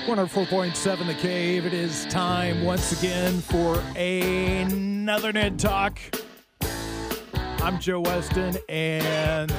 104.7 The Cave. It is time once again for another Ned Talk. I'm Joe Weston, and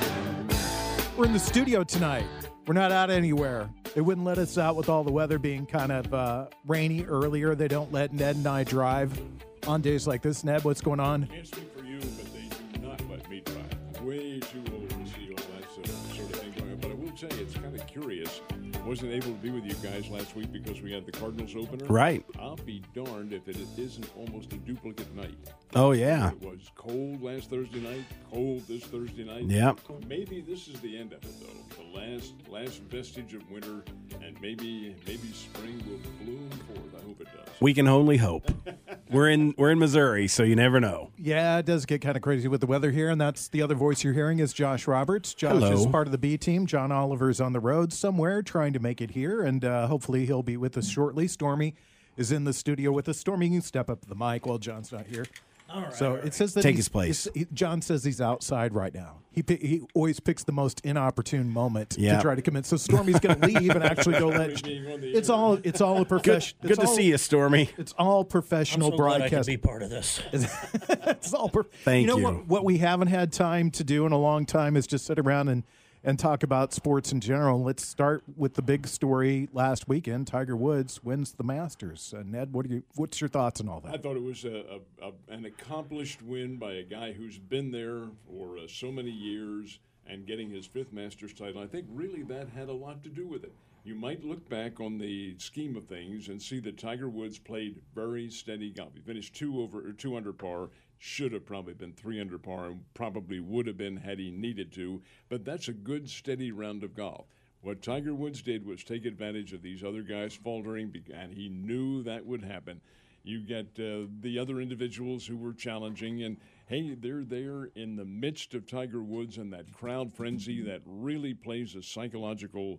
we're in the studio tonight. We're not out anywhere. They wouldn't let us out with all the weather being kind of rainy earlier. They don't let Ned and I drive on days like this. Ned, what's going on? I can't speak for you, but they do not let me drive. Way too old to see all that sort of thing going on. But I will say, it's kind of curious. Wasn't able to be with you guys last week because we had the Cardinals opener. Right. I'll be darned if it isn't almost a duplicate night. Oh, yeah. It was cold last Thursday night, cold this Thursday night. Yep. Maybe this is the end of it, though. The last vestige of winter, and maybe spring will bloom forth. I hope it does. We can only hope. We're in Missouri, so you never know. Yeah, it does get kind of crazy with the weather here, and that's the other voice you're hearing is Josh Roberts. Josh Hello. is part of the B team. John Oliver's on the road somewhere trying to make it here, and hopefully he'll be with us shortly. Stormy is in the studio with us. Stormy, you can step up to the mic while John's not here. All right. So it says that Take his place. John says he's outside right now. He always picks the most inopportune moment to try to commit. So Stormy's going to leave and actually go let. It's all a profession. Good to see you, Stormy. It's all professional I'm so glad I broadcast. can be part of this. It's all Thank you. What we haven't had time to do in a long time is just sit around and talk about sports in general. Let's start with the big story last weekend. Tiger Woods wins the Masters. Ned, what's your thoughts on all that? I thought it was an accomplished win by a guy who's been there for so many years and getting his fifth Masters title. I think really that had a lot to do with it. You might look back on the scheme of things and see that Tiger Woods played very steady golf. He finished 2 under par. Should have probably been 3 under par and probably would have been had he needed to. But that's a good, steady round of golf. What Tiger Woods did was take advantage of these other guys faltering, and he knew that would happen. You get the other individuals who were challenging, and, hey, they're there in the midst of Tiger Woods and that crowd frenzy that really plays a psychological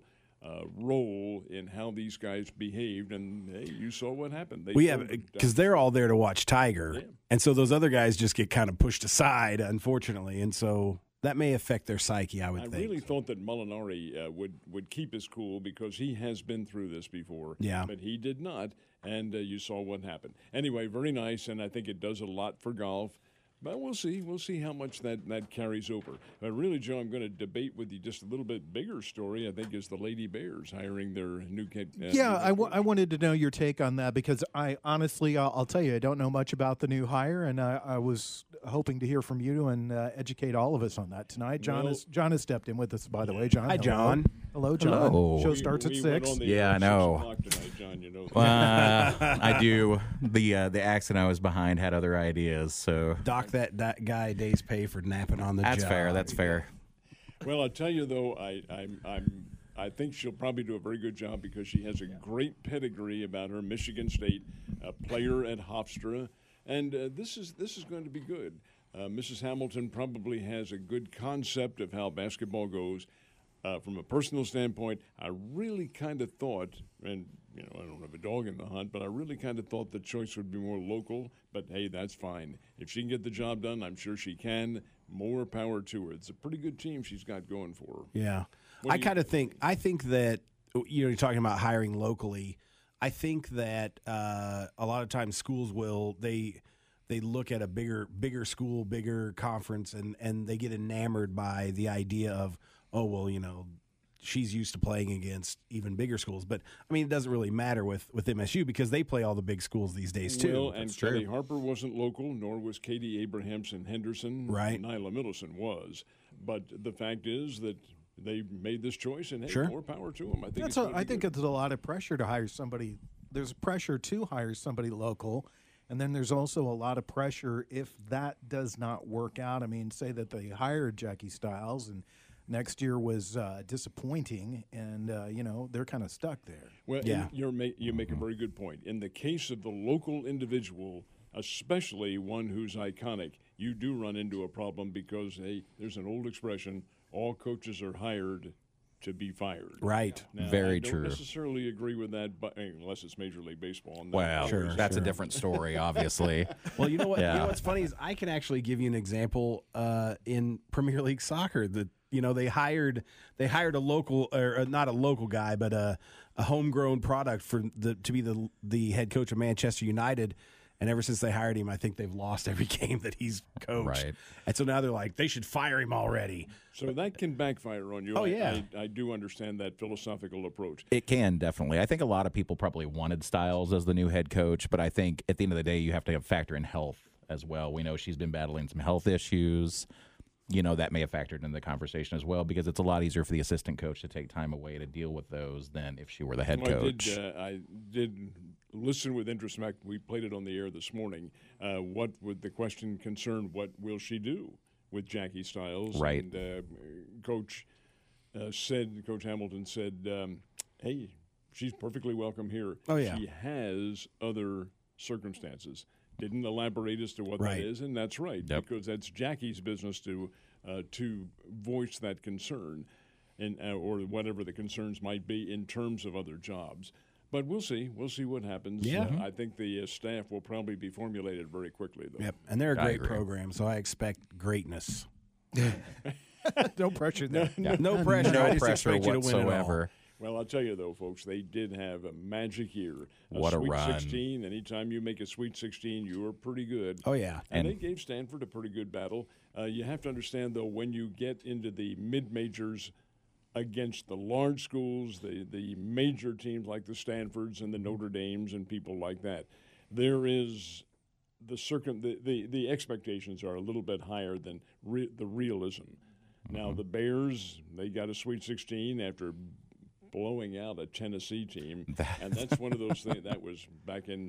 role in how these guys behaved, and hey, you saw what happened. Because they're all there to watch Tiger, Yeah. and so those other guys just get kind of pushed aside, unfortunately, and so that may affect their psyche, I would think. I really thought that Molinari would keep his cool because he has been through this before. Yeah. But he did not, and you saw what happened. Anyway, very nice, and I think it does a lot for golf. But we'll see. We'll see how much that carries over. But really, Joe, I'm going to debate with you just a little bit bigger story, I think, is the Lady Bears hiring their new kid. I wanted to know your take on that because I honestly, I'll tell you, I don't know much about the new hire, and I was hoping to hear from you and educate all of us on that tonight. John has stepped in with us, by the way. John, Hi, John. Hello, John. Hello. Show starts at 6. Yeah, I know. 6 o'clock tonight, John, you know that. I do. The accent I was behind had other ideas, so Dock that guy a day's pay for napping on the that's job. fair. That's fair. Well, I'll tell you though, I think she'll probably do a very good job because she has a great pedigree about her. Michigan State, a player at Hofstra, and this is going to be good. Mrs. Hamilton probably has a good concept of how basketball goes. From a personal standpoint, I really kind of thought, and I don't have a dog in the hunt, but I really kind of thought the choice would be more local. But hey, that's fine. If she can get the job done, I'm sure she can. More power to her. It's a pretty good team she's got going for her. Yeah. I think that, you're talking about hiring locally. I think that a lot of times schools they look at a bigger school, bigger conference, and they get enamored by the idea of, oh, well, she's used to playing against even bigger schools. But, I mean, it doesn't really matter with MSU because they play all the big schools these days, too. Well, and Kelly Harper wasn't local, nor was Katie Abrahamson Henderson. Right. Nyla Middleton was. But the fact is that they made this choice, and hey, Sure. more power to them. I think it's a lot of pressure to hire somebody. There's pressure to hire somebody local, and then there's also a lot of pressure if that does not work out. I mean, say that they hired Jackie Stiles and next year was disappointing, and they're kind of stuck there. Well, yeah. you make a very good point. In the case of the local individual, especially one who's iconic, you do run into a problem because, hey, there's an old expression, all coaches are hired to be fired. Right. Now, Very I don't true. necessarily agree with that, but unless it's Major League Baseball. And Well, Sure, that's sure. a different story, obviously. Well, you know what? Yeah. You know what's funny is I can actually give you an example in Premier League soccer that they hired a local, or not a local guy, but homegrown product to be the head coach of Manchester United. And ever since they hired him, I think they've lost every game that he's coached. Right. And so now they're like, they should fire him already. So that can backfire on you. Oh, yeah. I do understand that philosophical approach. It can, definitely. I think a lot of people probably wanted Styles as the new head coach, but I think at the end of the day, you have to factor in health as well. We know she's been battling some health issues. That may have factored into the conversation as well, because it's a lot easier for the assistant coach to take time away to deal with those than if she were the head coach. I did listen with interest. In fact, we played it on the air this morning. What would the question concern? What will she do with Jackie Styles? Right. And Coach Hamilton said, hey, she's perfectly welcome here. Oh, yeah. She has other circumstances. Didn't elaborate as to what Right. that is, and that's right, Yep. because that's Jackie's business to voice that concern, and or whatever the concerns might be in terms of other jobs. But we'll see. We'll see what happens. Yeah. I think the staff will probably be formulated very quickly, though. Yep. And they're a I great agree. program, so I expect greatness. No pressure there. No pressure. No I just pressure expect you to win it all. whatsoever. Well, I'll tell you, though, folks, they did have a magic year. What a Sweet run. 16. Anytime you make a Sweet 16, you are pretty good. Oh, yeah. And And- they gave Stanford a pretty good battle. You have to understand, though, when you get into the mid-majors against the large schools, the major teams like the Stanfords and the Notre Dames and people like that, there is the expectations are a little bit higher than the realism. Now, the Bears, they got a Sweet 16 after blowing out a Tennessee team, and that's one of those things that was back in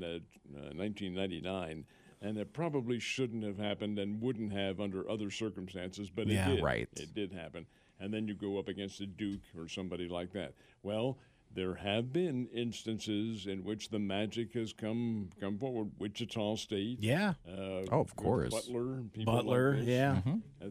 1999, and it probably shouldn't have happened and wouldn't have under other circumstances, but Yeah, it did. right. It did happen, and then you go up against a Duke or somebody like that. Well, there have been instances in which the magic has come forward. Wichita State, Yeah. Oh, of course. Butler, people Butler, like this. yeah.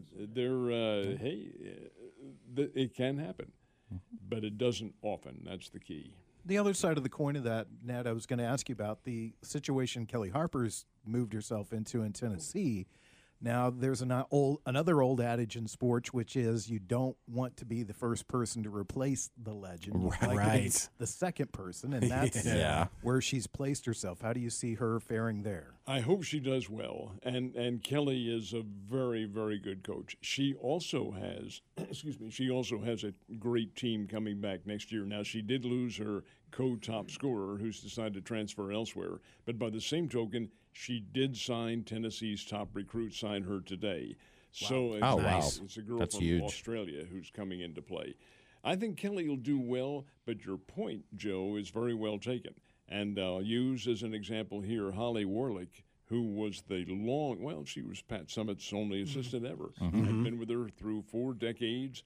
It can happen, but it doesn't often. That's the key. The other side of the coin of that, Ned, I was going to ask you about the situation Kelly Harper's moved herself into in Tennessee. Now, there's another old adage in sports, which is you don't want to be the first person to replace the legend. You like to be Right. the second person, and that's Yeah. where she's placed herself. How do you see her faring there? I hope she does well. And Kelly is a very, very good coach. She also has, she also has a great team coming back next year. Now, she did lose her co-top scorer who's decided to transfer elsewhere. But by the same token, she did sign Tennessee's top recruit, sign her today. So it's, Oh, wow. it's a girl That's from huge. Australia who's coming into play. I think Kelly will do well, but your point, Joe, is very well taken. And I'll use as an example here Holly Warlick, who was she was Pat Summitt's only assistant ever. I've been with her through 4 decades,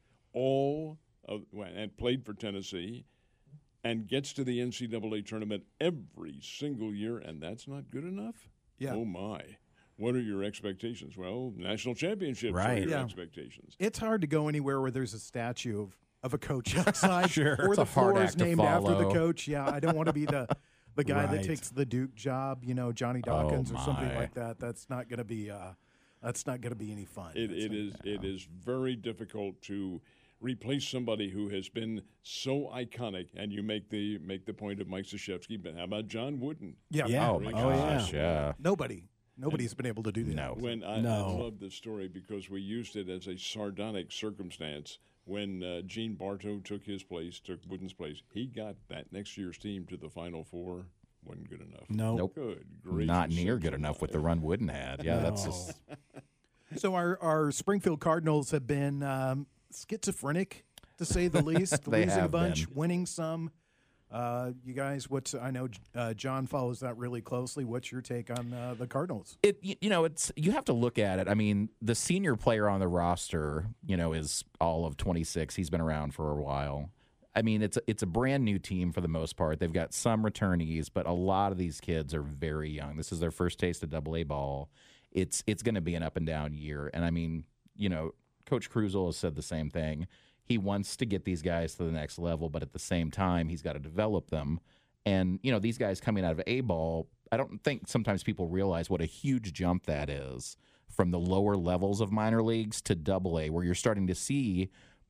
and played for Tennessee, and gets to the NCAA tournament every single year, and that's not good enough? Yeah. Oh, my. What are your expectations? Well, national championships are Right. your Yeah. expectations. It's hard to go anywhere where there's a statue of a coach outside, Sure. or It's the a hard floor is act to named after the follow. coach. Yeah, I don't want to be the guy that Right. takes the Duke job, Johnny Dawkins or something my. like that. That's not going to be any fun. It That's is very difficult to replace somebody who has been so iconic, and you make the point of Mike Krzyzewski, but how about John Wooden? Yeah. Yeah. Oh, my Oh, yeah. gosh, yeah. Nobody's been able to do that. No. When I No. love this story because we used it as a sardonic circumstance when Gene Bartow took Wooden's place. He got that next year's team to the Final Four. Wasn't good enough. No. Nope. Good gracious. Not near good enough with the run Wooden had. Yeah, that's No. just So our Springfield Cardinals have been schizophrenic, to say the least. They Losing a have bunch, been. winning some. You guys, I know John follows that really closely. What's your take on the Cardinals? it's you have to look at it. I mean, the senior player on the roster, is all of 26. He's been around for a while. I mean, it's a brand new team for the most part. They've got some returnees, but a lot of these kids are very young. This is their first taste of AA ball. It's going to be an up and down year. And I mean, Coach Krusel has said the same thing. He wants to get these guys to the next level, but at the same time, he's got to develop them. And, these guys coming out of A-ball, I don't think sometimes people realize what a huge jump that is from the lower levels of minor leagues to AA, where you're starting to see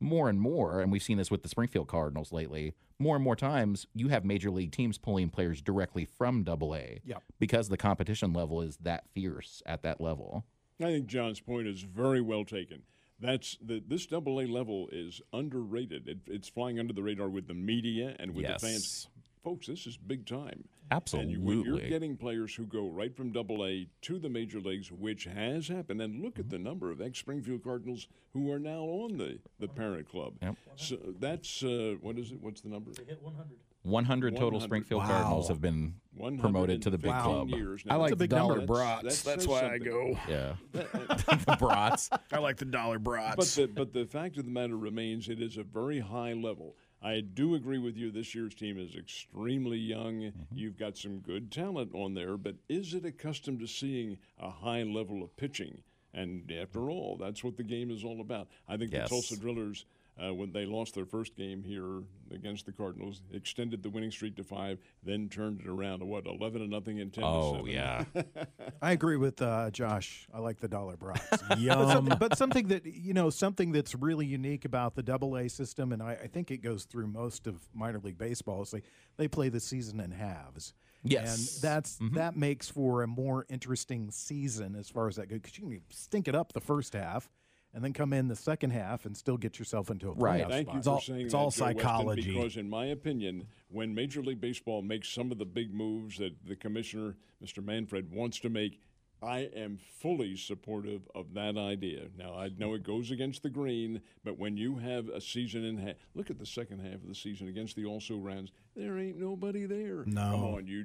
more and more, and we've seen this with the Springfield Cardinals lately, more and more times you have major league teams pulling players directly from AA because the competition level is that fierce at that level. I think John's point is very well taken. This AA level is underrated. It's flying under the radar with the media and with the fans. Folks, this is big time. Absolutely. And when you're getting players who go right from AA to the major leagues, which has happened, and look at the number of ex-Springfield Cardinals who are now on the parent club. Yep. So that's, what is it? What's the number? They hit 100. 100 total 100. Springfield Cardinals have been promoted to the big club. Years. I Now, like the dollar That brats. That's says why I something. go. Yeah. The brats. I like the dollar brats. But the fact of the matter remains, it is a very high level. I do agree with you. This year's team is extremely young. You've got some good talent on there, but is it accustomed to seeing a high level of pitching? And after all, that's what the game is all about. I think the Tulsa Drillers, when they lost their first game here against the Cardinals, extended the winning streak to 5, then turned it around to 11-0 and 10-7. Oh, yeah. I agree with Josh. I like the dollar brats. Yum. But something that, something that's really unique about the AA system, and I think it goes through most of minor league baseball, is they play the season in halves. Yes. And that makes for a more interesting season as far as that goes, because you can stink it up the first half and then come in the second half and still get yourself into a playoff Thank you spot. for saying it's that, all Joe Weston, psychology. because in my opinion, when Major League Baseball makes some of the big moves that the commissioner, Mr. Manfred, wants to make, I am fully supportive of that idea. Now, I know it goes against the green, but when you have a season in half, look at the second half of the season against the also rounds. There ain't nobody there. No. Come on, you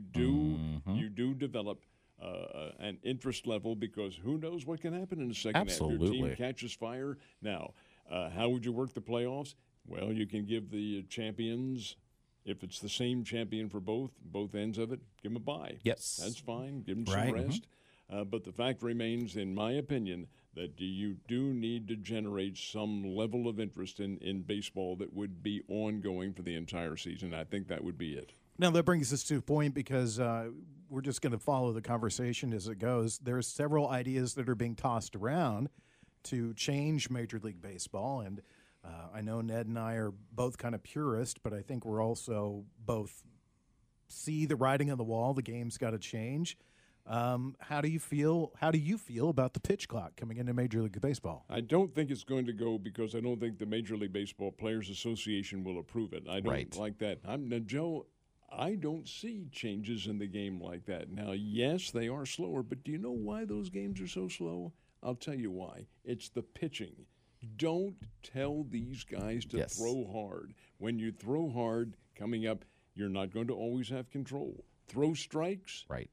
do develop an interest level, because who knows what can happen in the second half. Your Absolutely. team catches fire. Now, how would you work the playoffs? Well, you can give the champions, if it's the same champion for both ends of it, give them a bye. Yes. That's fine. Give them Right. some rest. But the fact remains, in my opinion, that you do need to generate some level of interest in baseball that would be ongoing for the entire season. I think that would be it. Now, that brings us to a point, because we're just going to follow the conversation as it goes. There's several ideas that are being tossed around to change Major League Baseball, and I know Ned and I are both kind of purist, but I think we're also both see the writing on the wall. The game's got to change. How do you feel about the pitch clock coming into Major League Baseball? I don't think it's going to go, because I don't think the Major League Baseball Players Association will approve it. I don't like that. Now, Joe, I don't see changes in the game like that. Now, yes, they are slower, but do you know why those games are so slow? I'll tell you why. It's the pitching. Don't tell these guys to throw hard. When you throw hard coming up, you're not going to always have control. Throw strikes. Right.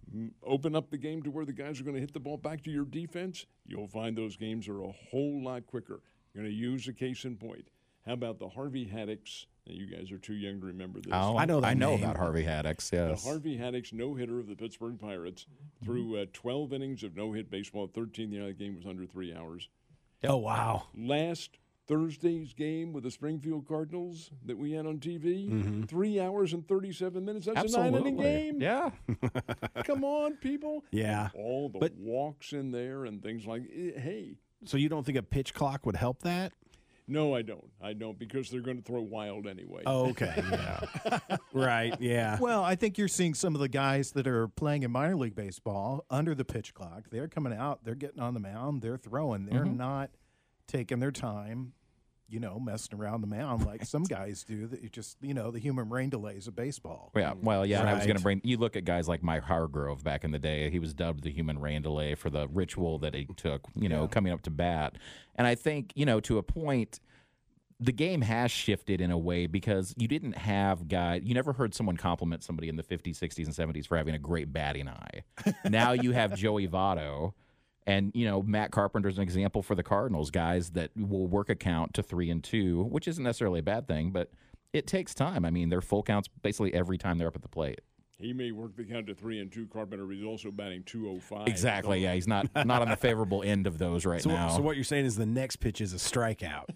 Open up the game to where the guys are going to hit the ball back to your defense. You'll find those games are a whole lot quicker. You're going to use a case in point. How about the Harvey Haddix? Now, you guys are too young to remember this. Oh, I know that I know name. about Harvey Haddix, yes. The Harvey Haddix no-hitter of the Pittsburgh Pirates threw 12 innings of no-hit baseball. 13, the game was under 3 hours. Oh, wow. Last Thursday's game with the Springfield Cardinals that we had on TV, 3 hours and 37 minutes. That's Absolutely. a 9-inning game. Yeah. Come on, people. Yeah. All the But- walks in there and things like, hey. So you don't think a pitch clock would help that? No, I don't. I don't, because they're going to throw wild anyway. Oh, okay. Yeah. Right. Yeah. Well, I think you're seeing some of the guys that are playing in minor league baseball under the pitch clock. They're coming out, they're getting on the mound, they're throwing. They're not taking their time, messing around the mound like some guys do. That you just, the human rain delays of baseball. Yeah, well, yeah, and I was going to Right. bring. You look at guys like Mike Hargrove back in the day. He was dubbed the human rain delay for the ritual that he took, coming up to bat. And I think, to a point, the game has shifted in a way, because you didn't have guys. You never heard someone compliment somebody in the 50s, 60s, and 70s for having a great batting eye. Now you have Joey Votto. And, Matt Carpenter's an example for the Cardinals, guys that will work a count to 3-2, which isn't necessarily a bad thing, but it takes time. I mean, they're full counts basically every time they're up at the plate. He may work the count to 3-2, Carpenter, but he's also batting 205. Exactly, yeah. He's not on the favorable end of those right now. So what you're saying is the next pitch is a strikeout.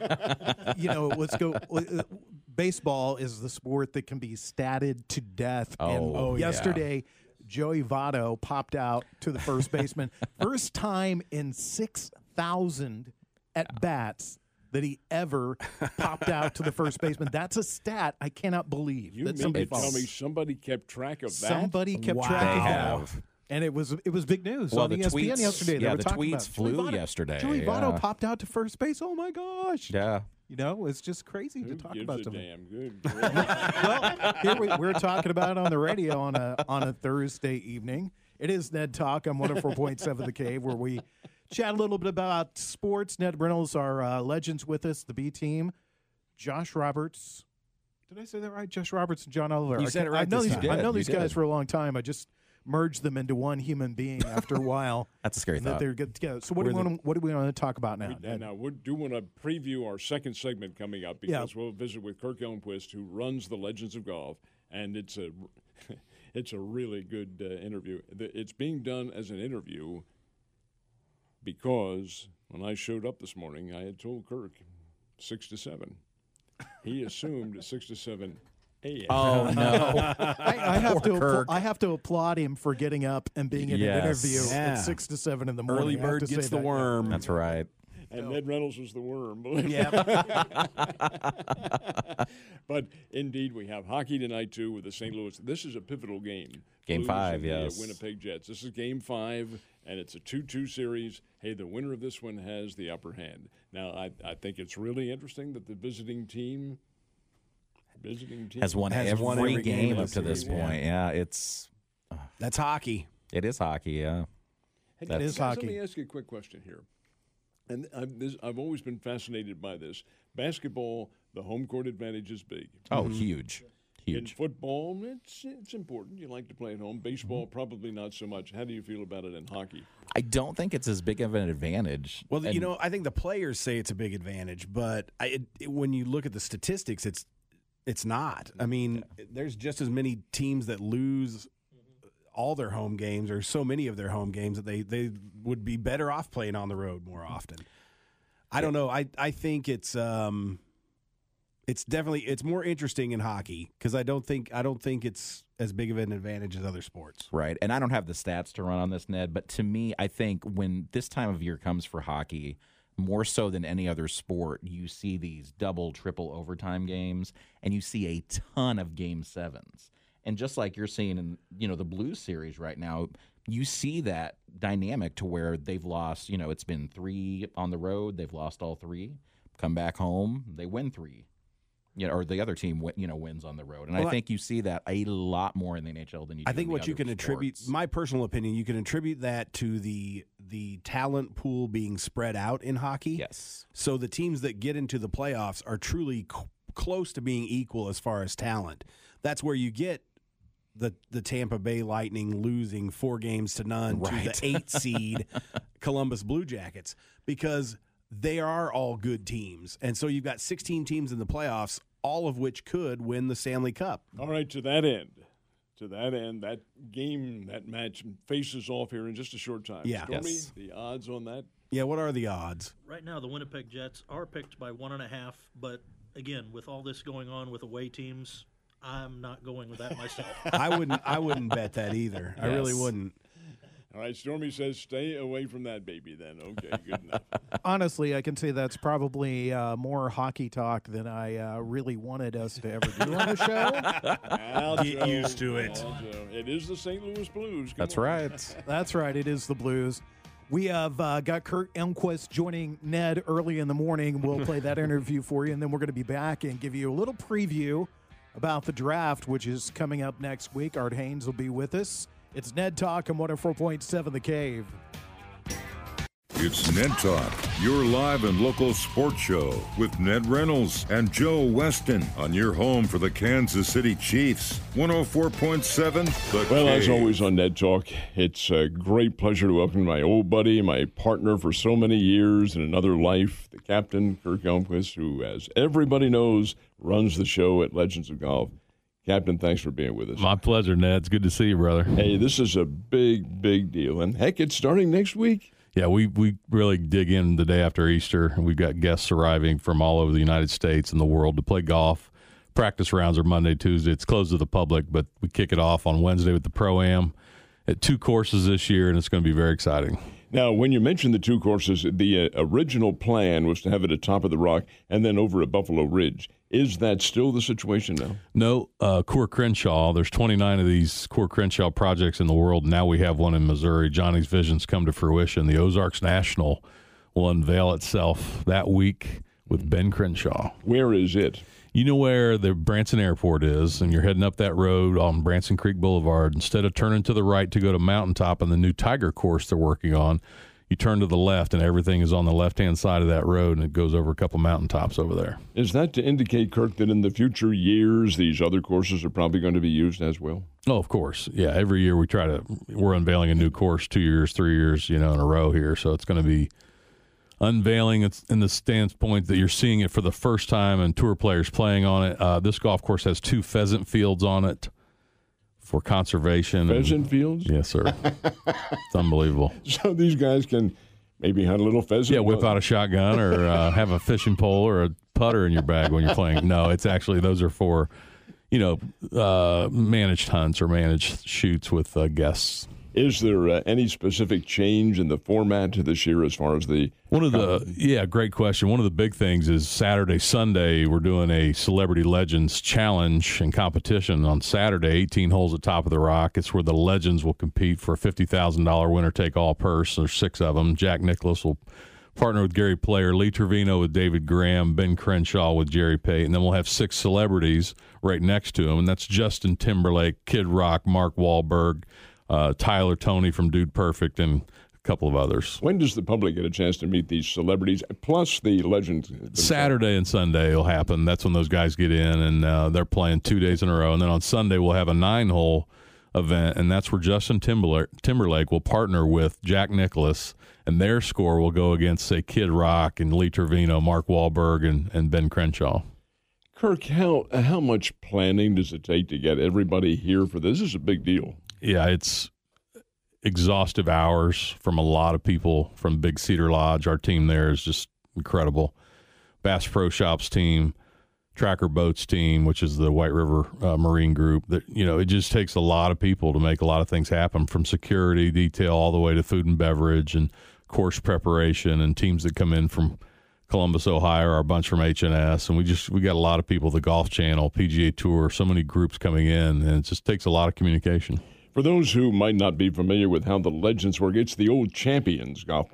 Let's go. Baseball is the sport that can be statted to death. Oh, yeah. Yesterday, Joey Votto popped out to the first baseman. First time in 6,000 at bats that he ever popped out to the first baseman. That's a stat I cannot believe. You that mean somebody to tell follows. me somebody kept track of that? Somebody kept Wow. track They of that. have. And it was big news Well, on the ESPN tweets, yesterday. They yeah, were the talking tweets about flew Joey Votto. yesterday. Joey Votto yeah. popped out to first base. Oh my gosh! Yeah. You know, it's just crazy Who to talk gives about a something. damn? Good. Well, here we're talking about it on the radio on a Thursday evening. It is Ned Talk on 104.7 The Cave, where we chat a little bit about sports. Ned Reynolds, our legends with us, the B team. Josh Roberts. Did I say that right? Josh Roberts and John Oliver. You said it right I know this these, time. I know You these guys did. for a long time. I just merged them into one human being after a while. That's a scary and that thought. they're good together. So what do we want to talk about now? And now we do want to preview our second segment coming up because we'll visit with Kirk Elmquist, who runs the Legends of Golf, and it's a it's a really good interview. It's being done as an interview because when I showed up this morning, I had told Kirk 6 to 7. He assumed 6 to 7 a.m. Oh no. I have Poor to Kirk. I have to applaud him for getting up and being in Yes. an interview Yeah. at 6 to 7 in the morning. Early I have bird to say gets the that. worm. That's right. And Ned Reynolds was the worm. Believe me. Yeah. But indeed, we have hockey tonight too with the St. Louis. This is a pivotal game. Game Blues 5, and the, yes. Winnipeg Jets. This is Game 5, and it's a 2-2 series. Hey, the winner of this one has the upper hand. Now, I think it's really interesting that the visiting team Has won Has every, won every game game of up the to this series, yeah. point. Yeah, it's That's hockey. it is hockey. Yeah. Hey, That is guys, hockey. Let me ask you a quick question here. And I've always been fascinated by this. Basketball, the home court advantage is big. Oh, huge. In Huge. football, it's important. You like to play at home. Baseball, probably not so much. How do you feel about it in hockey? I don't think it's as big of an advantage. Well, And- you know, I think the players say it's a big advantage, but when you look at the statistics, it's not. I mean, there's just as many teams that lose all their home games, or so many of their home games, that they would be better off playing on the road more often. I don't know. I think it's definitely it's more interesting in hockey because I don't think it's as big of an advantage as other sports. Right. And I don't have the stats to run on this, Ned, but to me, I think when this time of year comes for hockey, more so than any other sport, you see these double, triple overtime games, and you see a ton of Game 7s. And just like you're seeing in, the Blues series right now, you see that dynamic to where they've lost, it's been 3 on the road, they've lost all 3, come back home, they win 3. Or the other team, wins on the road, and Well, I think you see that a lot more in the NHL than you do. I think in what the you other can attribute, sports. my personal opinion, you can attribute that to the talent pool being spread out in hockey. Yes, So the teams that get into the playoffs are truly close to being equal as far as talent. That's where you get the Tampa Bay Lightning losing 4-0 to Right. the 8 seed Columbus Blue Jackets, because they are all good teams. And so you've got 16 teams in the playoffs, all of which could win the Stanley Cup. All right, to that end, that game, that match faces off here in just a short time. Yeah. Stormy, Yes. the odds on that? Yeah, what are the odds? Right now, the Winnipeg Jets are picked by 1.5, but again, with all this going on with away teams, I'm not going with that myself. I wouldn't bet that either. I really Yes. wouldn't. All right, Stormy says stay away from that baby then. Okay, good enough. Honestly, I can say that's probably more hockey talk than I really wanted us to ever do on the show. Al Get Joe, used to it. Al Joe. It is the St. Louis Blues. Come that's on. right. That's right. It is the Blues. We have got Kurt Elmquist joining Ned early in the morning. We'll play that interview for you, and then we're going to be back and give you a little preview about the draft, which is coming up next week. Art Haynes will be with us. It's Ned Talk on 104.7 The Cave. It's Ned Talk, your live and local sports show with Ned Reynolds and Joe Weston on your home for the Kansas City Chiefs. 104.7 The Well, as Cave. always on Ned Talk, it's a great pleasure to welcome my old buddy, my partner for so many years in another life, the captain, Kirk Elmquist, who, as everybody knows, runs the show at Legends of Golf. Captain, thanks for being with us. My pleasure, Ned. It's good to see you, brother. Hey, this is a big, big deal. And heck, it's starting next week. Yeah, we really dig in the day after Easter. We've got guests arriving from all over the United States and the world to play golf. Practice rounds are Monday, Tuesday. It's closed to the public, but we kick it off on Wednesday with the Pro-Am at 2 courses this year, and it's going to be very exciting. Now, when you mentioned the two courses, the original plan was to have it at Top of the Rock and then over at Buffalo Ridge. Is that still the situation now? No, Coeur Crenshaw. There's 29 of these Coeur Crenshaw projects in the world. Now we have one in Missouri. Johnny's vision's come to fruition. The Ozarks National will unveil itself that week with Ben Crenshaw. Where is it? You know where the Branson Airport is, and you're heading up that road on Branson Creek Boulevard. Instead of turning to the right to go to Mountaintop and the new Tiger course they're working on, you turn to the left, and everything is on the left-hand side of that road, and it goes over a couple mountaintops over there. Is that to indicate, Kirk, that in the future years, these other courses are probably going to be used as well? Oh, of course. Yeah, every year we're unveiling a new course 2 years, 3 years, in a row here, so it's going to be unveiling. It's in the standpoint that you're seeing it for the first time and tour players playing on it. This golf course has 2 pheasant fields on it for conservation. Pheasant fields? Yes, sir. It's unbelievable. So these guys can maybe hunt a little pheasant? Yeah, whip out a shotgun or have a fishing pole or a putter in your bag when you're playing. No, it's actually, those are for, managed hunts or managed shoots with guests. Is there any specific change in the format to this year as far as the... great question. One of the big things is Saturday, Sunday, we're doing a Celebrity Legends Challenge and competition on Saturday, 18 holes at Top of the Rock. It's where the legends will compete for a $50,000 winner-take-all purse. There's 6 of them. Jack Nicklaus will partner with Gary Player, Lee Trevino with David Graham, Ben Crenshaw with Jerry Pate, and then we'll have 6 celebrities right next to him, and that's Justin Timberlake, Kid Rock, Mark Wahlberg, Tyler Toney from Dude Perfect, and a couple of others. When does the public get a chance to meet these celebrities, plus the legends? Saturday and Sunday will happen. That's when those guys get in, and they're playing 2 days in a row. And then on Sunday, we'll have a 9-hole event, and that's where Justin Timberlake will partner with Jack Nicklaus, and their score will go against, say, Kid Rock and Lee Trevino, Mark Wahlberg, and Ben Crenshaw. Kirk, how much planning does it take to get everybody here for this? This is a big deal. Yeah, it's exhaustive hours from a lot of people from Big Cedar Lodge. Our team there is just incredible. Bass Pro Shops team, Tracker Boats team, which is the White River Marine Group. That it just takes a lot of people to make a lot of things happen, from security, detail, all the way to food and beverage and course preparation, and teams that come in from Columbus, Ohio, or a bunch from H&S, and we got a lot of people. The Golf Channel, PGA Tour, so many groups coming in, and it just takes a lot of communication. For those who might not be familiar with how the Legends work, it's the old Champions Golf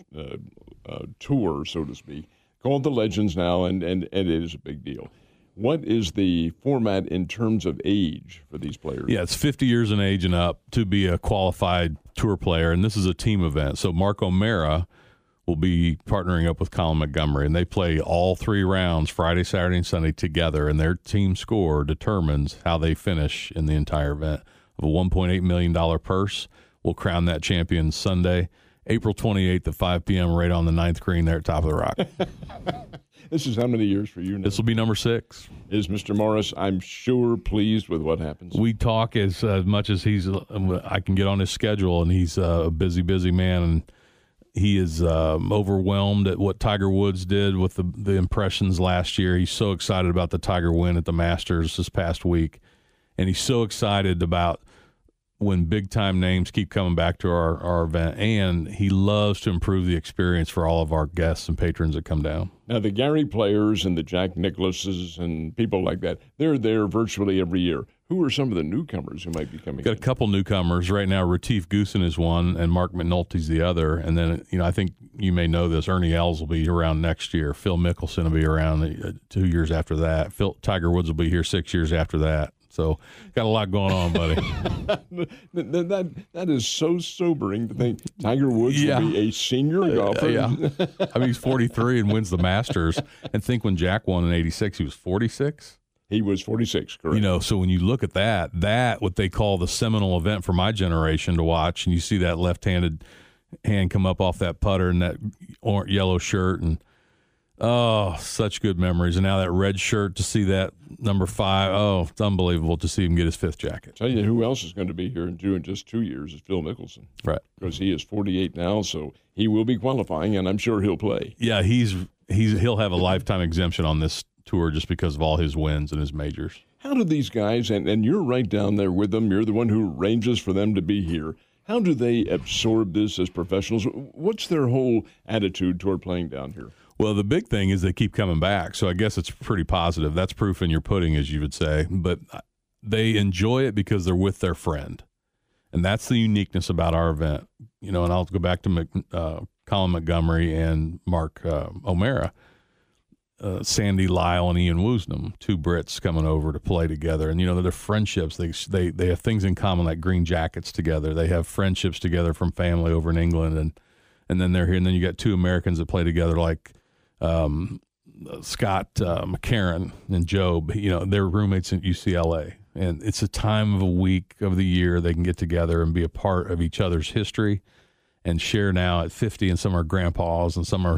Tour, so to speak, called the Legends now, and it is a big deal. What is the format in terms of age for these players? Yeah, it's 50 years in age and up to be a qualified tour player, and this is a team event. So Mark O'Mara will be partnering up with Colin Montgomery, and they play all 3 rounds, Friday, Saturday, and Sunday together, and their team score determines how they finish in the entire event. Of a $1.8 million purse. We'll crown that champion Sunday, April 28th at 5 p.m. right on the 9th green there at Top of the Rock. This is how many years for you now? This will be number 6. Is Mr. Morris, I'm sure, pleased with what happens? We talk as much as I can get on his schedule, and he's a busy man, and he is overwhelmed at what Tiger Woods did with the impressions last year. He's so excited about the Tiger win at the Masters this past week, and he's so excited about when big-time names keep coming back to our event, and he loves to improve the experience for all of our guests and patrons that come down. Now, the Gary Players and the Jack Nicklauses and people like that, they're there virtually every year. Who are some of the newcomers who might be coming Got a couple newcomers. Right now, Retief Goosen is one, and Mark McNulty's the other. And then, I think you may know this, Ernie Els will be around next year. Phil Mickelson will be around 2 years after that. Tiger Woods will be here 6 years after that. So got a lot going on, buddy. that is so sobering to think Tiger Woods will be a senior golfer. I mean, he's 43 and wins the Masters. And think when Jack won in 86, he was 46. He was 46, correct. So when you look at that what they call the seminal event for my generation to watch, and you see that left-handed hand come up off that putter and that yellow shirt, and such good memories. And now that red shirt, to see that number 5, it's unbelievable to see him get his 5th jacket. Tell you who else is going to be here in just 2 years is Phil Mickelson. Right. Because he is 48 now, so he will be qualifying, and I'm sure he'll play. Yeah, he'll have a lifetime exemption on this tour just because of all his wins and his majors. How do these guys, and you're right down there with them, you're the one who arranges for them to be here, How do they absorb this as professionals? What's their whole attitude toward playing down here? Well, the big thing is they keep coming back, so I guess it's pretty positive. That's proof in your pudding, as you would say. But they enjoy it because they're with their friend, and that's the uniqueness about our event. And I'll go back to Colin Montgomery and Mark O'Mara. Sandy Lyle and Ian Woosnam, two Brits coming over to play together, and their friendships. They have things in common, like green jackets together. They have friendships together from family over in England, and then they're here. And then you got two Americans that play together, like Scott McCarron and Job. They're roommates at UCLA, and it's a time of a week of the year they can get together and be a part of each other's history and share now at 50. And some are grandpas, and some are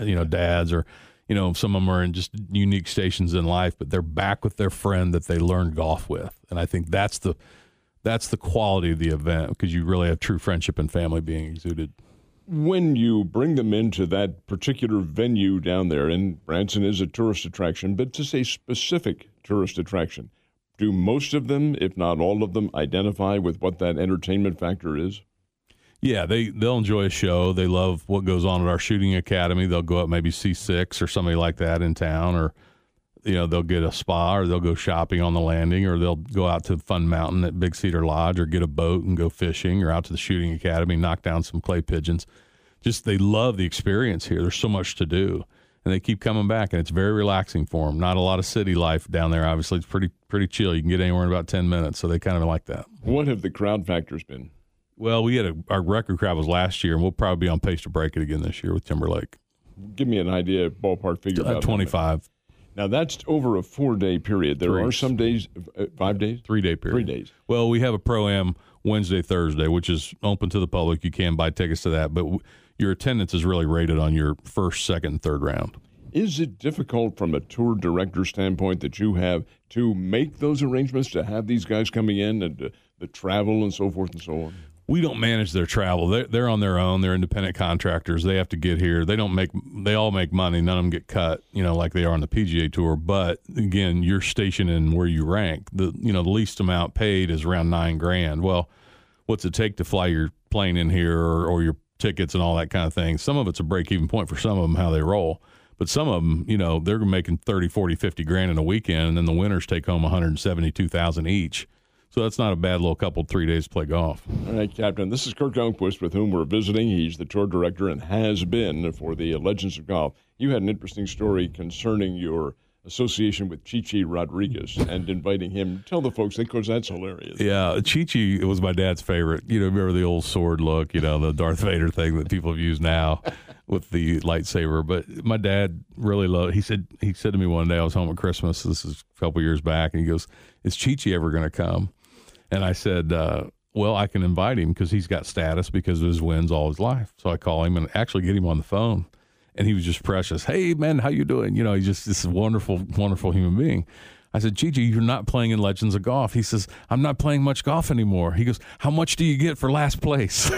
dads, or some of them are in just unique stations in life, but they're back with their friend that they learned golf with. And I think that's the quality of the event, because you really have true friendship and family being exuded. When you bring them into that particular venue down there, and Branson is a tourist attraction, but just a specific tourist attraction, do most of them, if not all of them, identify with what that entertainment factor is? Yeah, they'll enjoy a show. They love what goes on at our shooting academy. They'll go up, maybe see Six or somebody like that in town, or they'll get a spa, or they'll go shopping on the landing, or they'll go out to Fun Mountain at Big Cedar Lodge, or get a boat and go fishing, or out to the shooting academy, knock down some clay pigeons. Just they love the experience here. There's so much to do, and they keep coming back, and it's very relaxing for them. Not a lot of city life down there. Obviously, it's pretty chill. You can get anywhere in about 10 minutes, so they kind of like that. What have the crowd factors been? Well, we had our record crowd was last year, and we'll probably be on pace to break it again this year with Timberlake. Give me an idea, ballpark figure. 25. Now, that's over a 4-day period. There are some days, 5 days? 3-day period. 3 days. Well, we have a Pro-Am Wednesday, Thursday, which is open to the public. You can buy tickets to that, but your attendance is really rated on your first, second, and third round. Is it difficult from a tour director standpoint that you have to make those arrangements to have these guys coming in, and the travel and so forth and so on? We don't manage their travel. They're on their own. They're independent contractors. They have to get here. They all make money. None of them get cut, like they are on the PGA Tour. But again, you're stationed in where you rank. The least amount paid is around $9,000. Well, what's it take to fly your plane in here, or your tickets and all that kind of thing? Some of it's a break-even point for some of them, how they roll. But some of them, they're making 30, 40, 50 grand in a weekend, and then the winners take home $172,000 each. So that's not a bad little 3 days to play golf. All right, Captain. This is Kirk Elmquist, with whom we're visiting. He's the tour director and has been for the Legends of Golf. You had an interesting story concerning your association with Chi-Chi Rodriguez and inviting him. Tell the folks, because that's hilarious. Yeah, Chi-Chi was my dad's favorite. Remember the old sword look, the Darth Vader thing that people have used now with the lightsaber. But my dad really loved it. He said to me one day, I was home at Christmas, this is a couple years back, and he goes, "Is Chi-Chi ever going to come?" And I said, well, I can invite him because he's got status because of his wins all his life. So I call him and actually get him on the phone. And he was just precious. "Hey, man, how you doing?" He's just this wonderful, wonderful human being. I said, "Chi-Chi, you're not playing in Legends of Golf." He says, "I'm not playing much golf anymore." He goes, "How much do you get for last place?"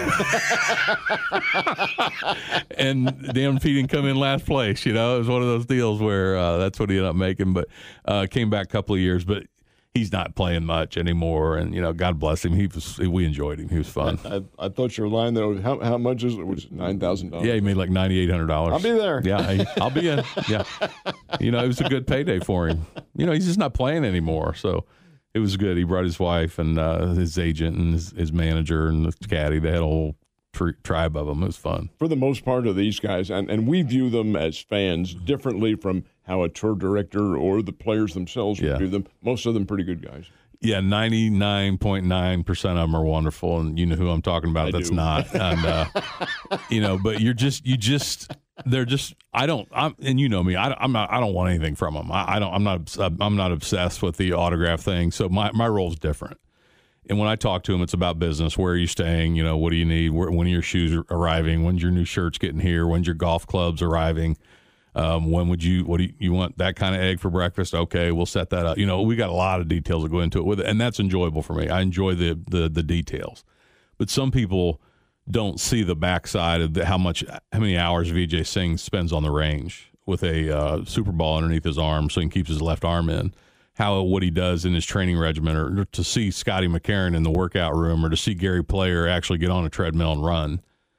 And damn if he didn't come in last place. It was one of those deals where that's what he ended up making. But came back a couple of years. But he's not playing much anymore, and God bless him. We enjoyed him. He was fun. I thought you were lying there. How much is it? Was it $9,000? Yeah, he made like $9,800. I'll be there. Yeah, I'll be in. Yeah, it was a good payday for him. He's just not playing anymore, so it was good. He brought his wife and his agent and his manager and the caddy. They had a whole tribe of them. It was fun. For the most part of these guys, and we view them as fans differently from how a tour director or the players themselves would view them. Most of them pretty good guys. Yeah, 99.9% of them are wonderful, and you know who I'm talking about. That's not, and but they're just. And you know me. I don't want anything from them. I'm not obsessed with the autograph thing. So my role's different. And when I talk to them, it's about business. Where are you staying? What do you need? When are your shoes arriving? When's your new shirts getting here? When's your golf clubs arriving? What do you want that kind of egg for breakfast? Okay, we'll set that up. We got a lot of details that go into it with it, and that's enjoyable for me. I enjoy the details. But some people don't see the backside of how many hours Vijay Singh spends on the range with a Super Ball underneath his arm so he can keep his left arm in. what he does in his training regimen, or to see Scotty McCarron in the workout room, or to see Gary Player actually get on a treadmill and run.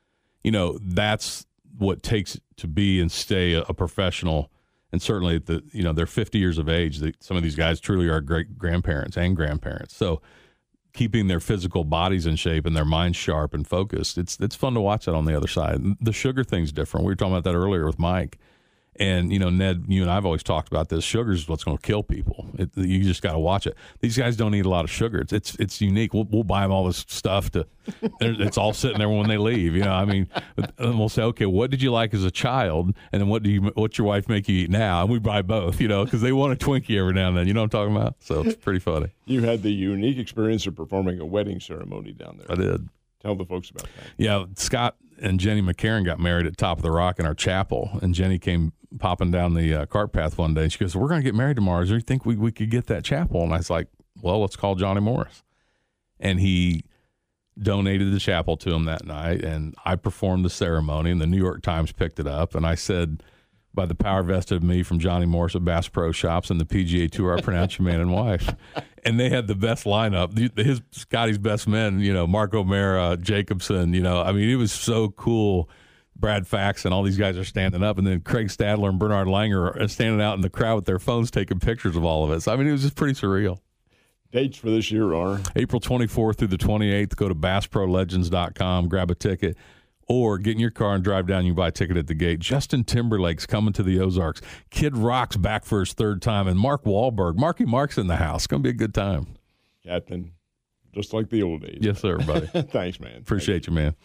That's what it takes to be and stay a professional. And certainly, they're 50 years of age. Some of these guys truly are great grandparents and grandparents. So keeping their physical bodies in shape and their minds sharp and focused, it's fun to watch that on the other side. The sugar thing's different. We were talking about that earlier with Mike. And, Ned, you and I have always talked about this. Sugar is what's going to kill people. You just got to watch it. These guys don't eat a lot of sugar. It's unique. We'll buy them all this stuff. It's all sitting there when they leave. And we'll say, okay, what did you like as a child? And then what's your wife make you eat now? And we buy both, because they want a Twinkie every now and then. You know what I'm talking about? So it's pretty funny. You had the unique experience of performing a wedding ceremony down there. I did. Tell the folks about that. Yeah, Scott and Jenny McCarron got married at Top of the Rock in our chapel, and Jenny came popping down the cart path one day, and she goes, "We're going to get married tomorrow. Do you think we could get that chapel?" And I was like, "Well, let's call Johnny Morris." And he donated the chapel to him that night, and I performed the ceremony, and the New York Times picked it up, and I said, "By the power vested in me from Johnny Morris of Bass Pro Shops and the PGA Tour, I pronounce you man and wife." And they had the best lineup. Scotty's best men, Mark O'Mara, Jacobson, it was so cool. Brad Fax and all these guys are standing up, and then Craig Stadler and Bernard Langer are standing out in the crowd with their phones taking pictures of all of it. So, it was just pretty surreal. Dates for this year are? April 24th through the 28th. Go to BassProLegends.com, grab a ticket. Or get in your car and drive down. You buy a ticket at the gate. Justin Timberlake's coming to the Ozarks. Kid Rock's back for his third time. And Mark Wahlberg. Marky Mark's in the house. It's going to be a good time. Captain, just like the old days. Yes, sir, buddy. Thanks, man. Appreciate you, man.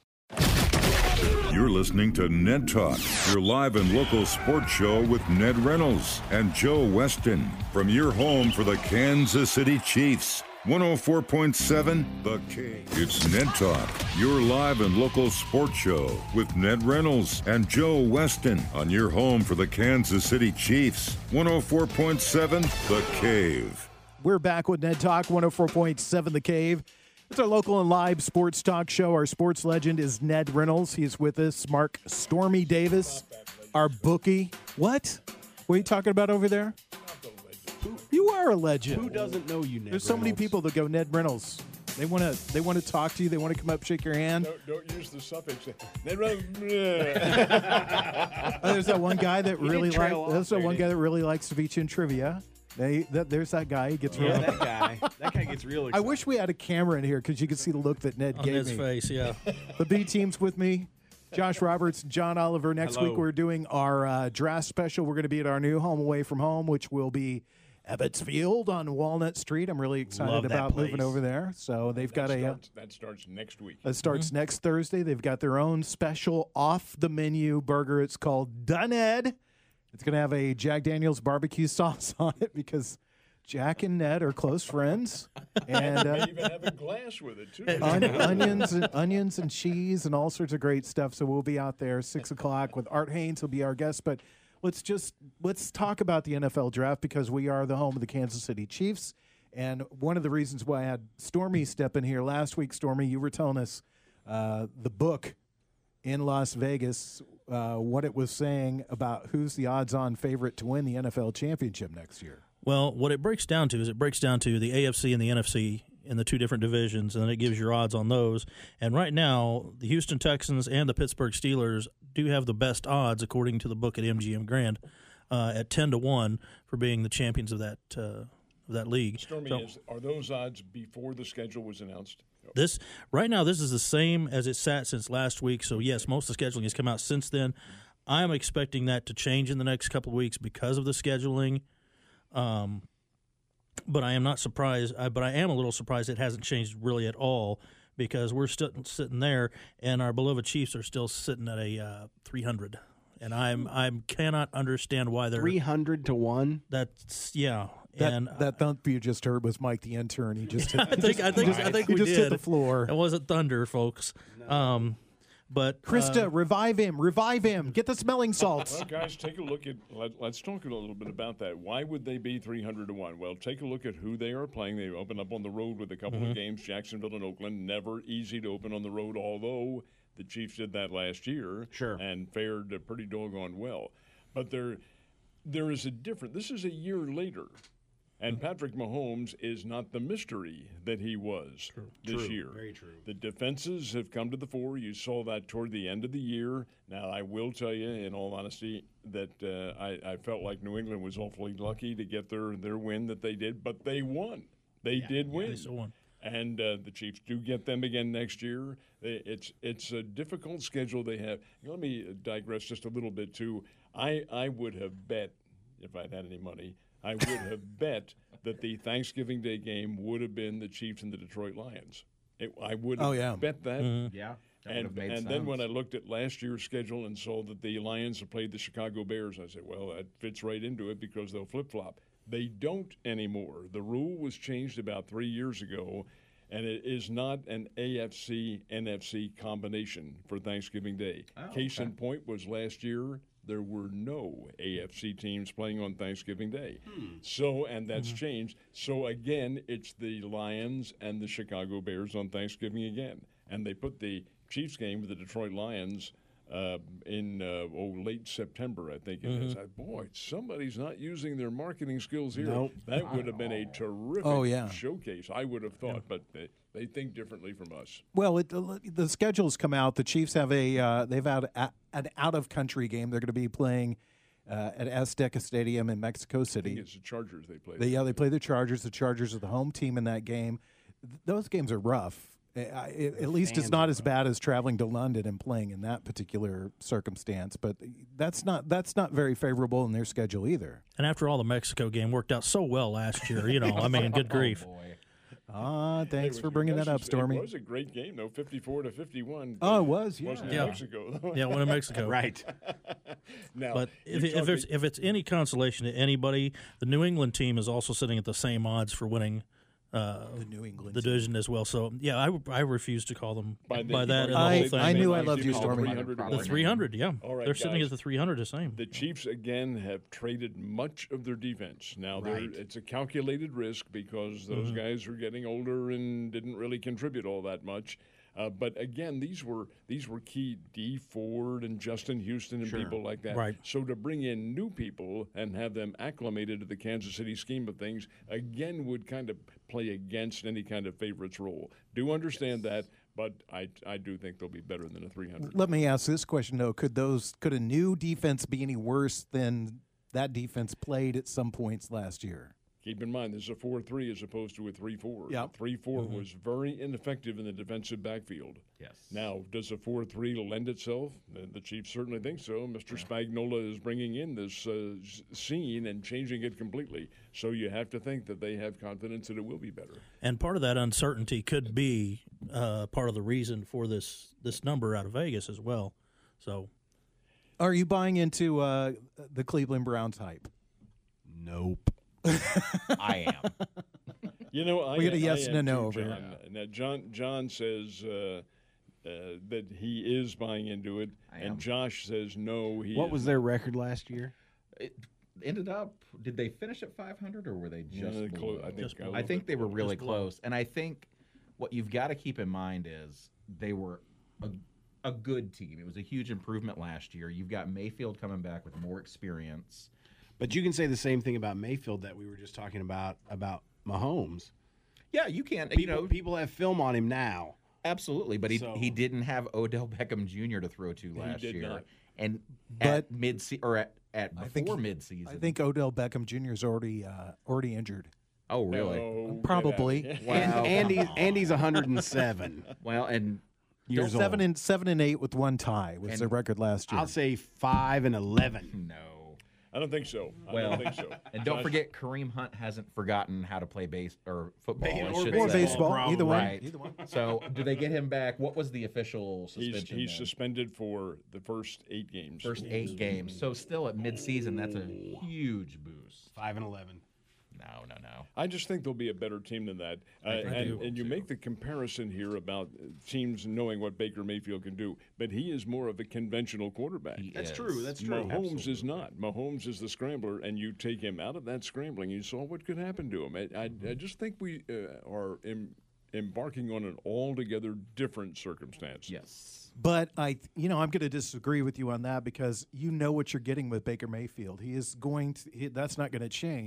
You're listening to Ned Talk, your live and local sports show with Ned Reynolds and Joe Weston from your home for the Kansas City Chiefs. 104.7 The Cave. It's Ned Talk, your live and local sports show with Ned Reynolds and Joe Weston on your home for the Kansas City Chiefs. 104.7 The Cave. We're back with Ned Talk, 104.7 The Cave. It's our local and live sports talk show. Our sports legend is Ned Reynolds. He's with us. Mark Stormy Davis, our bookie. What? What are you talking about over there? You are a legend. Who doesn't know you, Ned There's so many Reynolds? people that go Ned Reynolds. They want to talk to you. They want to come up, shake your hand. Don't use the suffix. Ned Reynolds. There's that one guy that really trail off, There's that one Brady. guy that really likes to beat you in trivia. There's that guy. He gets real. That guy gets real excited. I wish we had a camera in here because you could see the look that Ned On gave Ned's me. face, yeah. The B team's with me. Josh Roberts, John Oliver. Next Hello. week we're doing our draft special. We're going to be at our new home away from home, which will be Ebbets Field on Walnut Street. I'm really excited Love that about moving place. over there. So they've got That starts next week. It starts next Thursday. They've got their own special off-the-menu burger. It's called Done Ed. It's going to have a Jack Daniel's barbecue sauce on it because Jack and Ned are close friends. And They even have a glass with it, too. onions and cheese and all sorts of great stuff. So we'll be out there 6 o'clock with Art Haynes. He'll be our guest. But let's talk about the NFL draft because we are the home of the Kansas City Chiefs. And one of the reasons why I had Stormy step in here last week, Stormy, you were telling us the book in Las Vegas, what it was saying about who's the odds-on favorite to win the NFL championship next year. Well, what it breaks down to is the AFC and the NFC in the two different divisions, and then it gives your odds on those. And right now, the Houston Texans and the Pittsburgh Steelers do have the best odds, according to the book at MGM Grand, at 10-1 for being the champions of that league. Stormy, are those odds before the schedule was announced? Right now, this is the same as it sat since last week. So yes, most of the scheduling has come out since then. I am expecting that to change in the next couple of weeks because of the scheduling. But I am not surprised. But I am a little surprised it hasn't changed really at all because we're still sitting there, and our beloved Chiefs are still sitting at a 300. And I cannot understand why they're 300-1. That's yeah. That thump you just heard was Mike the intern. He just hit, I think he we just did. hit the floor. It wasn't thunder, folks. But Krista, revive him. Get the smelling salts. Well, guys, take a look at. Let's talk a little bit about that. Why would they be 300-1? Well, take a look at who they are playing. They open up on the road with a couple of games. Jacksonville and Oakland. Never easy to open on the road. Although the Chiefs did that last year, Sure, and fared pretty doggone well. But there is a difference. This is a year later. And Patrick Mahomes is not the mystery that he was this year. Very true. The defenses have come to the fore. You saw that toward the end of the year. Now, I will tell you, in all honesty, that I felt like New England was awfully lucky to get their win that they did, but they won. They did win. They still won. And the Chiefs do get them again next year. It's a difficult schedule they have. Let me digress just a little bit, too. I would have bet, if I'd had any money, I would have bet that the Thanksgiving Day game would have been the Chiefs and the Detroit Lions. I would have bet that. Yeah. That And, would've made and then when I sense. looked at last year's schedule and saw that the Lions have played the Chicago Bears, I said, well, that fits right into it because they'll flip-flop. They don't anymore. The rule was changed about 3 years ago, and it is not an AFC-NFC combination for Thanksgiving Day. Case in point was last year, there were no AFC teams playing on Thanksgiving Day. So, and that's changed. So, again, it's the Lions and the Chicago Bears on Thanksgiving again. And they put the Chiefs game with the Detroit Lions in late September, I think it is. Boy, somebody's not using their marketing skills here. Nope. That would have been a terrific showcase, I would have thought, but they think differently from us. Well, the schedules come out. The Chiefs have they've had an out-of-country game. They're going to be playing at Azteca Stadium in Mexico I City. think it's the Chargers they play. They play the Chargers. The Chargers are the home team in that game. Those games are rough. At least it's not as bad as traveling to London and playing in that particular circumstance. But that's not very favorable in their schedule either. And after all, the Mexico game worked out so well last year. I mean, good grief. Thanks for bringing that up, Stormy. It was a great game, though, 54-51. Oh, it was, Wasn't yeah. in Mexico. Yeah, one in Mexico. Right. Now, But you're if it's any consolation to anybody, the New England team is also sitting at the same odds for winning The New England the division as well. So yeah, I refuse to call them by the- that. And the I- whole thing. I knew I Like loved you, call Stormy. 300 to The one. 300, yeah. All right, They're sitting guys. at the 300 the same. The Chiefs again have traded much of their defense. Now Right. it's a calculated risk because those guys are getting older and didn't really contribute all that much. But again, these were key D Ford and Justin Houston and people like that. Right. So to bring in new people and have them acclimated to the Kansas City scheme of things again would kind of play against any kind of favorites role. Do understand that, but I do think they'll be better than a 300. Let me ask this question though: Could a new defense be any worse than that defense played at some points last year? Keep in mind, this is a 4-3 as opposed to a 3-4. Yep. 3-4 was very ineffective in the defensive backfield. Yes. Now, does a 4-3 lend itself? The Chiefs certainly think so. Mr. Spagnuolo is bringing in this scene and changing it completely. So you have to think that they have confidence that it will be better. And part of that uncertainty could be part of the reason for this number out of Vegas as well. So Are you buying into the Cleveland Browns hype? Nope. I am. You know, We got a I yes and a am no too, over John. here. Now, John says that he is buying into it, I and am. Josh says no. He What is was their record last year? It ended up. Did they finish at 500 or were they just? Yeah, below? I think, Just a below. I little think bit they were below. really Just below. close. And I think what you've got to keep in mind is they were a good team. It was a huge improvement last year. You've got Mayfield coming back with more experience. But you can say the same thing about Mayfield that we were just talking about Mahomes. Yeah, you can. People have film on him now. Absolutely, but So- he didn't have Odell Beckham Jr. to throw to last did year, not. and But- at mid or at I think- before midseason. I think Odell Beckham Jr. is already injured. Oh, really? No, get Probably. out. Wow. Andy's 107 Well, and years old. 7 and 8 with one tie was And their record last year. I'll say 5 and 11. no. I don't think so. I Well, don't think so. And don't Josh, forget, Kareem Hunt hasn't forgotten how to play football. I Or should or say. baseball, Probably. either one. Right. Either one. So, do they get him back? What was the official suspension? He's then? suspended for the first 8 games. First 8 games. So, still at midseason, that's a huge boost. 5 and 11. No. I just think they'll be a better team than that. And you make the comparison here about teams knowing what Baker Mayfield can do, but he is more of a conventional quarterback. That's true. That's true. Mahomes is not. Mahomes is the scrambler, and you take him out of that scrambling, you saw what could happen to him. I just think we are embarking on an altogether different circumstance. Yes. But I'm going to disagree with you on that because you know what you're getting with Baker Mayfield. He is going to. That's not going to change.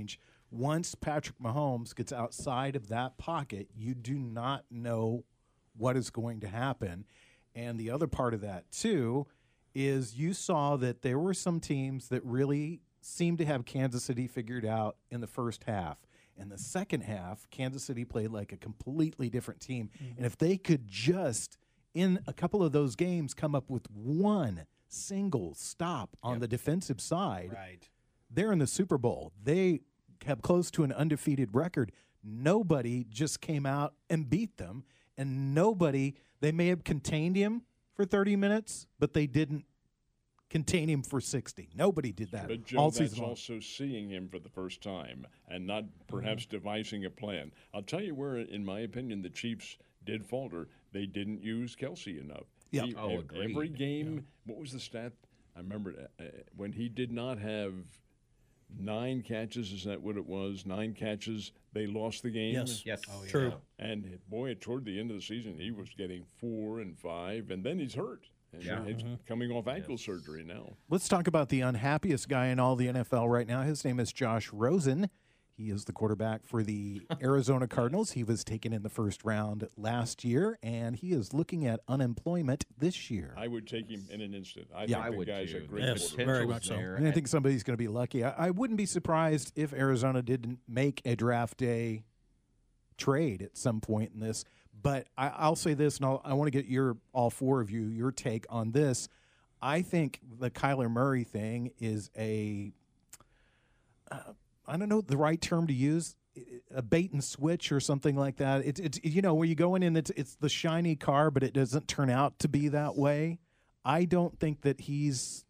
once Patrick Mahomes gets outside of that pocket, you do not know what is going to happen. And the other part of that, too, is you saw that there were some teams that really seemed to have Kansas City figured out in the first half. In the second half, Kansas City played like a completely different team. And if they could just, in a couple of those games, come up with one single stop on the defensive side, Right. they're in the Super Bowl. They have close to an undefeated record. Nobody just came out and beat them. And they may have contained him for 30 minutes, but they didn't contain him for 60. Nobody did that But Joe, all that's season long. also seeing him for the first time and not perhaps devising a plan. I'll tell you where, in my opinion, the Chiefs did falter. They didn't use Kelsey enough. Yeah. Agreed. Every game, what was the stat? I remember when he did not have 9 catches, is that what it was? 9 catches, they lost the game? Yes. True. And boy, toward the end of the season, he was getting 4 and 5, and then he's hurt. And he's coming off ankle surgery now. Let's talk about the unhappiest guy in all the NFL right now. His name is Josh Rosen. He is the quarterback for the Arizona Cardinals. He was taken in the first round last year, and he is looking at unemployment this year. I would take him in an instant. I Yeah, think I the would guy's a too. great Yes, quarterback. very much so. And I think somebody's going to be lucky. I wouldn't be surprised if Arizona didn't make a draft day trade at some point in this. But I'll say this, and I want to get all four of you, your take on this. I think the Kyler Murray thing is I don't know the right term to use, a bait and switch or something like that. It's where you go in and it's the shiny car, but it doesn't turn out to be that way. I don't think that he's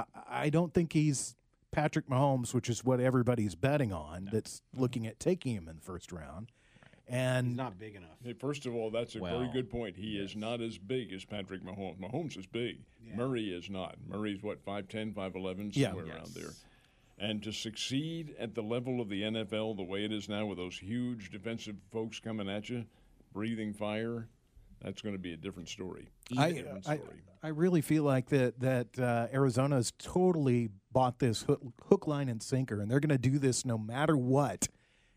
Patrick Mahomes, which is what everybody's betting on. That's looking at taking him in the first round. And He's not big enough. Hey, first of all, that's a very Well, good point. He is not as big as Patrick Mahomes. Mahomes is big. Murray is not. Murray's, 5'10", 5'11", somewhere around there. And to succeed at the level of the NFL, the way it is now with those huge defensive folks coming at you, breathing fire, that's going to be a different story. I really feel like that Arizona has totally bought this hook, line, and sinker, and they're going to do this no matter what.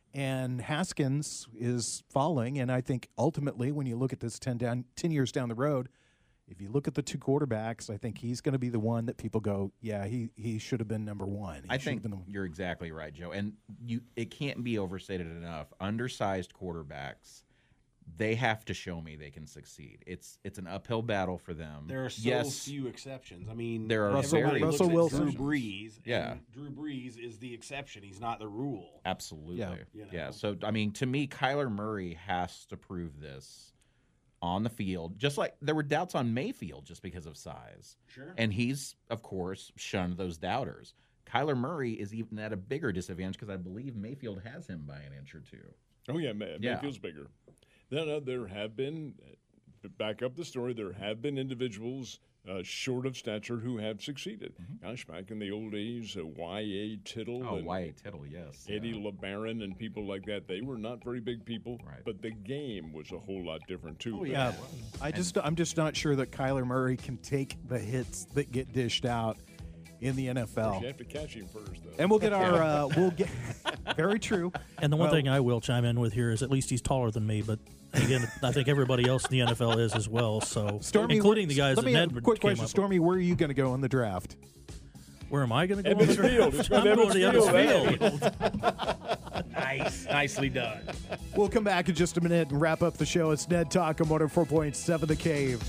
And Haskins is falling, and I think ultimately when you look at this 10 years down the road, if you look at the two quarterbacks, I think he's going to be the one that people go, yeah, he should have been number one. I think you're exactly right, Joe. And it can't be overstated enough. Undersized quarterbacks, they have to show me they can succeed. It's an uphill battle for them. There are so few exceptions. I mean, There are everybody Russell looks at Wilson. Drew Brees. Yeah. And Drew Brees is the exception. He's not the rule. Absolutely. Yeah. Yeah. So, I mean, to me, Kyler Murray has to prove this on the field, just like there were doubts on Mayfield just because of size. Sure. And he's, of course, shunned those doubters. Kyler Murray is even at a bigger disadvantage because I believe Mayfield has him by an inch or two. Oh, yeah, Mayfield's bigger. No, there have been, back up the story, there have been individuals short of stature who have succeeded. Gosh, back in the old days, Y.A. Tittle. Oh, and Y.A. Tittle, yes. Eddie LeBaron and people like that. They were not very big people, Right. but the game was a whole lot different, too. Yeah, I'm just not sure that Kyler Murray can take the hits that get dished out in the NFL. You have to catch him first, though. And we'll get our very true. And the one thing I will chime in with here is at least he's taller than me, but again, I think everybody else in the NFL is as well. So, Stormy, including the guys let that me Ned have a quick came question, up Stormy. Where are you going to go in the draft? with. Where am I going to go? Ebbets on the Field. draft? It's going I'm to going to Ebbets Ebbets Field. Nice. Nicely done. We'll come back in just a minute and wrap up the show. It's Ned Talk on 104.7 The Cave.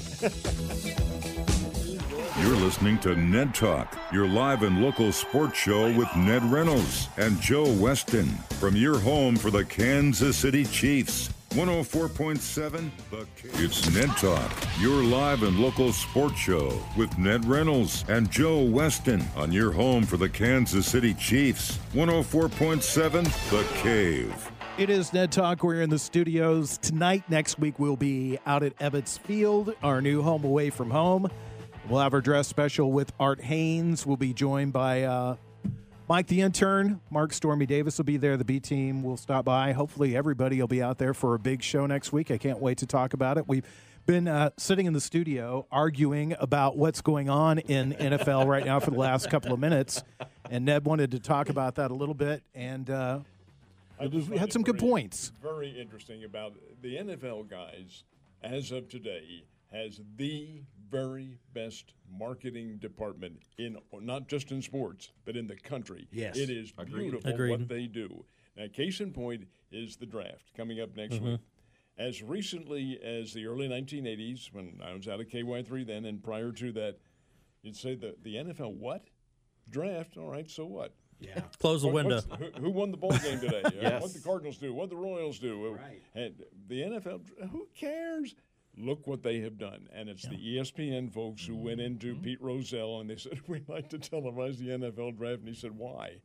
You're listening to Ned Talk, your live and local sports show with Ned Reynolds and Joe Weston from your home for the Kansas City Chiefs. 104.7 The Cave. It's Ned Talk, your live and local sports show with Ned Reynolds and Joe Weston on your home for the Kansas City Chiefs. 104.7 The Cave. It is Ned Talk. We're in the studios tonight. Next week, we'll be out at Ebbets Field, our new home away from home. We'll have our dress special with Art Haynes. We'll be joined by Mike the intern. Mark Stormy Davis will be there. The B team will stop by. Hopefully everybody will be out there for a big show next week. I can't wait to talk about it. We've been sitting in the studio arguing about what's going on in NFL right now for the last couple of minutes, and Ned wanted to talk about that a little bit, and We had some good points. Very interesting about the NFL guys, as of today, has the very best marketing department in not just in sports, but in the country. Yes. It is beautiful what they do. Now, case in point is the draft coming up next week. As recently as the early 1980s, when I was out of KY3 then, and prior to that, you'd say the NFL what? Draft, all right, so what? Yeah. Close the window. Who won the ball game today? Yes. What the Cardinals do? What the Royals do? Right. And the NFL, who cares? Look what they have done. And it's the ESPN folks who went into Pete Rozelle and they said, we'd like to televise the NFL draft. And he said, why?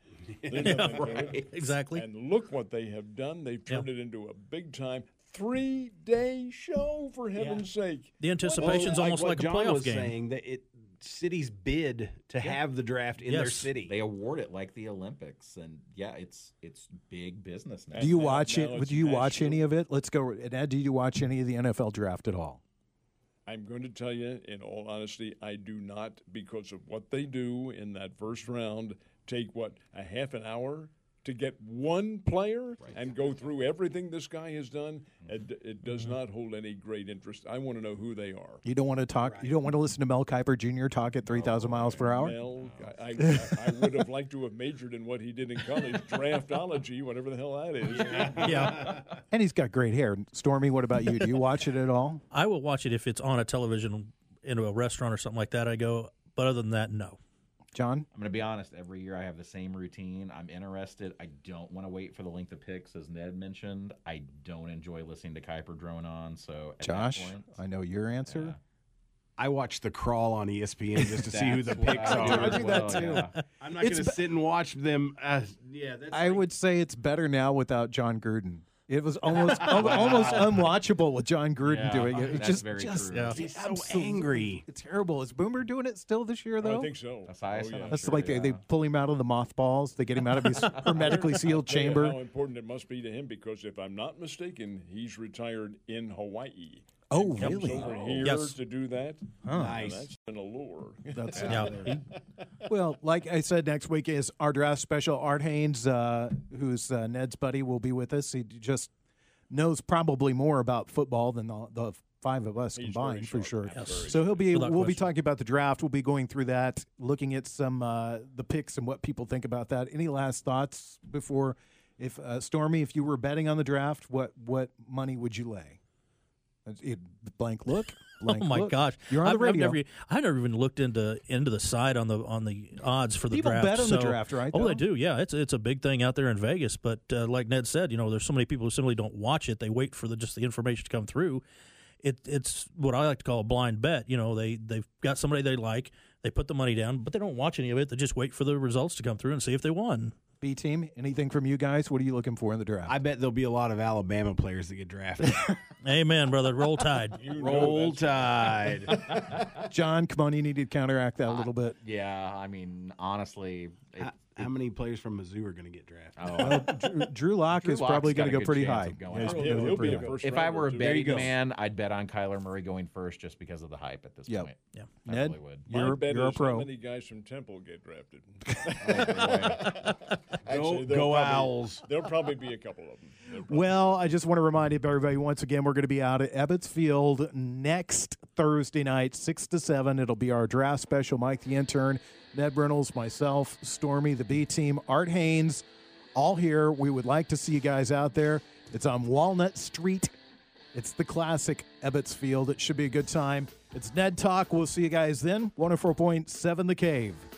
Exactly. And look what they have done. They've turned it into a big-time 3-day show, for heaven's sake. The anticipation's almost like a John playoff was game. saying that cities bid to have the draft in their Yes. city. They award it like the Olympics, and it's big business now. Do you now- watch now it? it's Do you watch national. any of it? Let's go. Ed, do you watch any of the NFL draft at all? I'm going to tell you, in all honesty, I do not, because of what they do in that first round, take, a half an hour to get one player and go through everything this guy has done. It does not hold any great interest. I want to know who they are. You don't want to talk. You don't want to listen to Mel Kiper Jr. talk at 3,000 miles per hour. Mel, I would have liked to have majored in what he did in college, draftology, whatever the hell that is. Yeah. And he's got great hair. Stormy, what about you? Do you watch it at all? I will watch it if it's on a television in a restaurant or something like that. I go, but other than that, no. John? I'm going to be honest. Every year I have the same routine. I'm interested. I don't want to wait for the length of picks, as Ned mentioned. I don't enjoy listening to Kuiper drone on. So, at Josh, that point, I know your answer. I watch the crawl on ESPN just to see who the That's what picks I are. I do that too. yeah. I'm not going to sit and watch them. That's I would say it's better now without John Gruden. It was almost unwatchable with John Gruden Yeah, doing it. It's that's just, very just true. Yeah. he's so angry. It's terrible. Is Boomer doing it still this year, though? I think so. That's ISN, yeah. I'm That's sure, like they pull him out of the mothballs. They get him out of his hermetically sealed Tell you chamber. How important it must be to him, because if I'm not mistaken, he's retired in Hawaii. Oh, Comes really? over here Yes. to do that. Nice. And that's an allure. That's Yeah. Well, like I said, next week is our draft special. Art Haynes, who's Ned's buddy, will be with us. He just knows probably more about football than the five of us He's combined, very for sure. sharp. Yes. So we'll be Without question. talking about the draft. We'll be going through that, looking at some the picks and what people think about that. Any last thoughts before? If Stormy, if you were betting on the draft, what money would you lay? Blank look. Blank Oh my look. gosh! You're on the radio. I've never even looked into the side on the odds for the People draft. bet on the draft, right, Oh, though? they do. Yeah, it's a big thing out there in Vegas. But like Ned said, there's so many people who simply don't watch it. They wait for just the information to come through. It's what I like to call a blind bet. They've got somebody they like. They put the money down, but they don't watch any of it. They just wait for the results to come through and see if they won. B team, anything from you guys? What are you looking for in the draft? I bet there'll be a lot of Alabama players that get drafted. Amen, brother. Roll Tide. Roll Tide. John, come on, you need to counteract that a little bit. Yeah, I mean, honestly, How many players from Mizzou are going to get drafted? Drew Lock is Locke's probably got going a to go good pretty chance high. of going Yeah, he's up. gonna He'll go be pretty a high. first If I were a rounder, too. betting man, I'd bet on Kyler Murray going first just because of the hype at this Yep. point. Yeah. I Ned? really would. My You're bet a is pro. how many guys from Temple get drafted. Go Actually, there'll probably- Owls. There'll probably be a couple of them. Well, I just want to remind everybody once again, we're going to be out at Ebbets Field next Thursday night, 6 to 7. It'll be our draft special. Mike the intern, Ned Reynolds, myself, Stormy, the B team, Art Haynes, all here. We would like to see you guys out there. It's on Walnut Street. It's the classic Ebbets Field. It should be a good time. It's Ned Talk. We'll see you guys then. 104.7 The Cave.